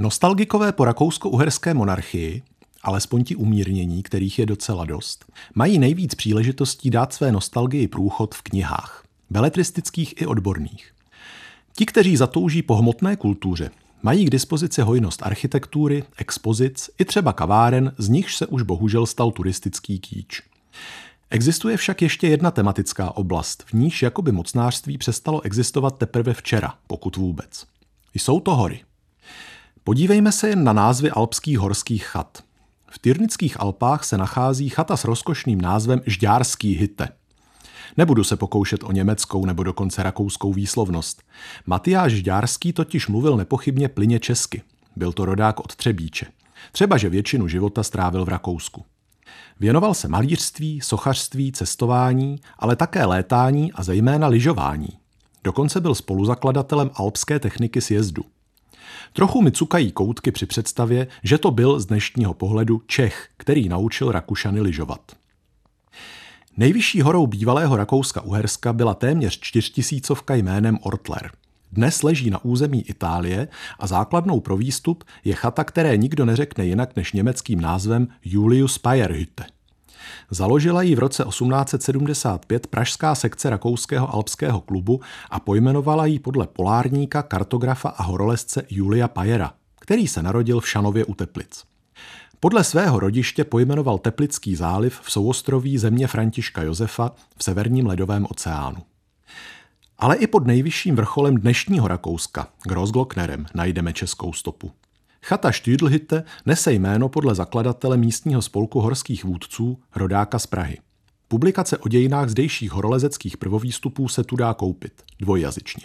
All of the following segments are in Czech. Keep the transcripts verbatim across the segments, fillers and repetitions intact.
Nostalgikové po rakousko-uherské monarchii, alespoň ti umírnění, kterých je docela dost, mají nejvíc příležitostí dát své nostalgii průchod v knihách, beletristických i odborných. Ti, kteří zatouží po hmotné kultuře, mají k dispozici hojnost architektury, expozic i třeba kaváren, z nichž se už bohužel stal turistický kýč. Existuje však ještě jedna tematická oblast, v níž jakoby mocnářství přestalo existovat teprve včera, pokud vůbec. Jsou to hory. Podívejme se jen na názvy alpských horských chat. V Tyrnických Alpách se nachází chata s rozkošným názvem Žďárský hytte. Nebudu se pokoušet o německou nebo dokonce rakouskou výslovnost. Matyáš Žďárský totiž mluvil nepochybně plyně česky. Byl to rodák od Třebíče. Třeba že většinu života strávil v Rakousku. Věnoval se malířství, sochařství, cestování, ale také létání a zejména lyžování. Dokonce byl spoluzakladatelem alpské techniky sjezdu. Trochu mi cukají koutky při představě, že to byl z dnešního pohledu Čech, který naučil Rakušany lyžovat. Nejvyšší horou bývalého Rakouska-Uherska byla téměř čtyřtisícovka jménem Ortler. Dnes leží na území Itálie a základnou pro výstup je chata, které nikdo neřekne jinak než německým názvem Julius Payer-Hütte. Založila ji v roce osmnáct set sedmdesát pět pražská sekce Rakouského alpského klubu a pojmenovala ji podle polárníka, kartografa a horolezce Julia Payera, který se narodil v Šanově u Teplic. Podle svého rodiště pojmenoval Teplický záliv v souostroví země Františka Josefa v severním ledovém oceánu. Ale i pod nejvyšším vrcholem dnešního Rakouska, Großglocknerem, najdeme českou stopu. Chata Štýdlhütte nese jméno podle zakladatele místního spolku horských vůdců, rodáka z Prahy. Publikace o dějinách zdejších horolezeckých prvovýstupů se tu dá koupit, dvojjazyčně.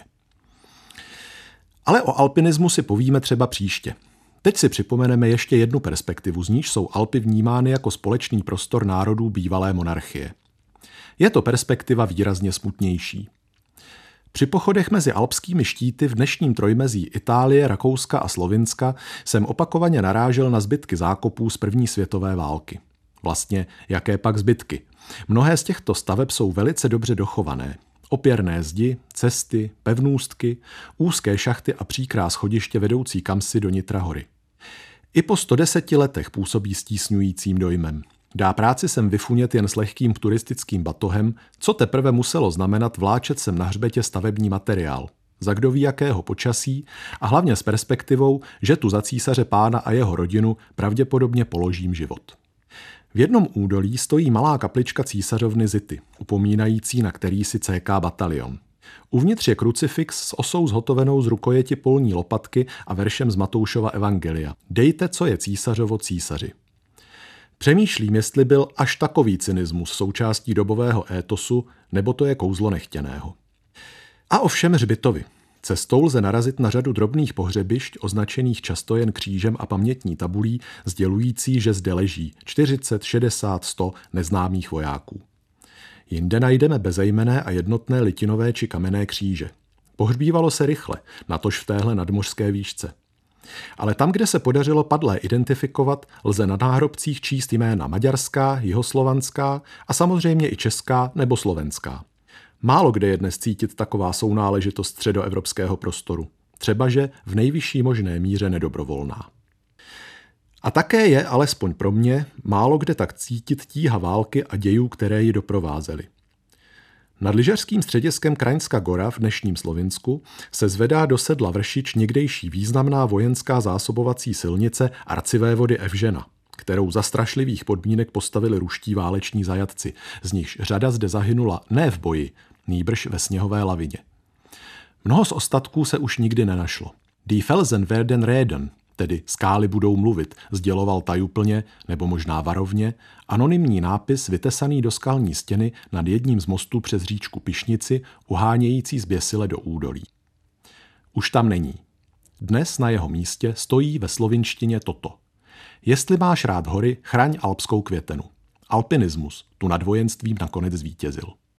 Ale o alpinismu si povíme třeba příště. Teď si připomeneme ještě jednu perspektivu, z níž jsou Alpy vnímány jako společný prostor národů bývalé monarchie. Je to perspektiva výrazně smutnější. Při pochodech mezi alpskými štíty v dnešním trojmezí Itálie, Rakouska a Slovinska jsem opakovaně narážel na zbytky zákopů z první světové války. Vlastně, jaké pak zbytky? Mnohé z těchto staveb jsou velice dobře dochované. Opěrné zdi, cesty, pevnůstky, úzké šachty a příkrá schodiště vedoucí kamsi do nitra hory. I po sto deseti letech působí stísňujícím dojmem. Dá práci sem vyfunět jen s lehkým turistickým batohem, co teprve muselo znamenat vláčet sem na hřbetě stavební materiál, za kdo ví jakého počasí a hlavně s perspektivou, že tu za císaře pána a jeho rodinu pravděpodobně položím život. V jednom údolí stojí malá kaplička císařovny Zity, upomínající na kterýsi C K batalion. Uvnitř je krucifix s osou zhotovenou z rukojeti polní lopatky a veršem z Matoušova evangelia. Dejte, co je císařovo císaři. Přemýšlím, jestli byl až takový cynismus součástí dobového étosu, nebo to je kouzlo nechtěného. A o všem hřbitovi. Cestou lze narazit na řadu drobných pohřebišť, označených často jen křížem a pamětní tabulí, sdělující, že zde leží čtyřicet, šedesát, sto neznámých vojáků. Jinde najdeme bezejmenné a jednotné litinové či kamenné kříže. Pohřbívalo se rychle, natož v téhle nadmořské výšce. Ale tam, kde se podařilo padlé identifikovat, lze na náhrobcích číst jména maďarská, jihoslovanská a samozřejmě i česká nebo slovenská. Málo kde je dnes cítit taková sounáležitost středoevropského prostoru, třebaže v nejvyšší možné míře nedobrovolná. A také je, alespoň pro mě, málo kde tak cítit tíha války a dějů, které ji doprovázely. Nad lyžařským střediskem Kraňská Gora v dnešním Slovinsku se zvedá do sedla Vršič někdejší významná vojenská zásobovací silnice arcivévody Evžena, kterou za strašlivých podmínek postavili ruští váleční zajatci, z nichž řada zde zahynula ne v boji, nýbrž ve sněhové lavině. Mnoho z ostatků se už nikdy nenašlo. Die Felsen werden reden, tedy skály budou mluvit, sděloval tajuplně, nebo možná varovně, anonymní nápis vytesaný do skalní stěny nad jedním z mostů přes říčku Pišnici, uhánějící zběsile do údolí. Už tam není. Dnes na jeho místě stojí ve slovinštině toto. Jestli máš rád hory, chraň alpskou květenu. Alpinismus tu nad vojenstvím nakonec zvítězil.